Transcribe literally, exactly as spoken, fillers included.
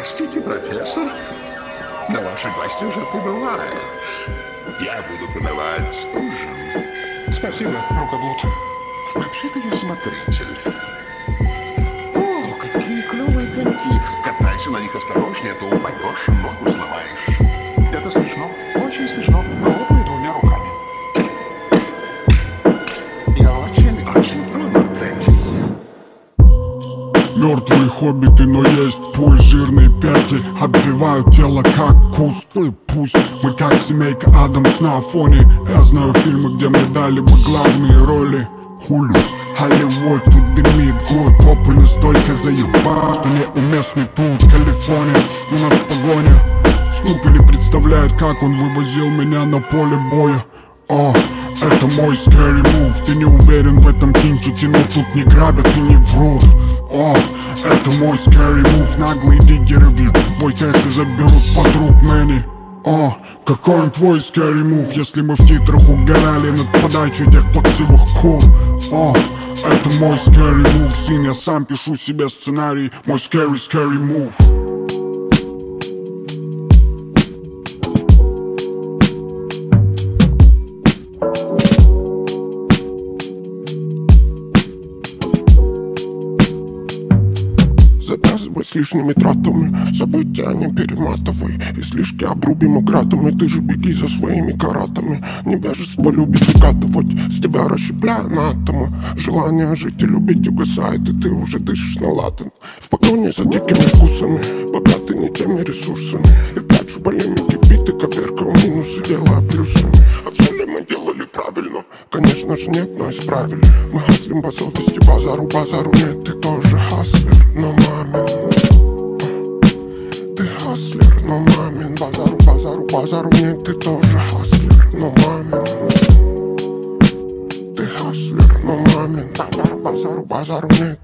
Простите, профессор, но ваши гости уже прибывают. Я буду подавать ужин. Спасибо, рукоблуд. Вообще-то я смотритель. О, какие клевые коньки. Катайся на них осторожнее, а то упадешь, ногу сломаешь. Это смешно, очень смешно. Хлопаю двумя руками. Я очень, очень тронут этим. Мертвые хоббиты, но есть пуль, жирные пятки обвивают тело как куст. И пусть мы как семейка Адамс на фоне. Я знаю фильмы, где мне дали бы главные роли. Хулю, Холливуд, тут дымит год. Попы настолько заебал, что неуместный тут Калифорния. У нас погоня. Снупили представляет, как он вывозил меня на поле боя. О, это мой scary move. Ты не уверен в этом кинчике, но тут не грабят и не врут. О, это мой scary move. Наглые диггеры в бой кэши заберут подруг Мэнни. О, какой он твой scary move, если мы в титрах угорали над подачей тех плаксивых кур. О, это мой scary move, сын, я сам пишу себе сценарий. Мой scary scary move. С лишними тратами, события не перематывай. И слишки обрубим оградами. Ты же беги за своими каратами. Небежество любит укатывать, с тебя расщепляя на атомы. Желание жить и любить угасает, и ты уже дышишь на ладан. В погоне за дикими вкусами, богаты не теми ресурсами. И прячу по лимите вбиты, коверкаю минусы, делая плюсами. А все ли мы делали правильно? Конечно же нет, но исправили. Мы хаслим по совести, базару, базару нет. Ты тоже хаслер, но мамин. Хаслер, но мамин. Базару, базару, базару нет, ты тоже хаслер, но мамин. Ты хаслер, но мамин. Базару, базару, базару нет.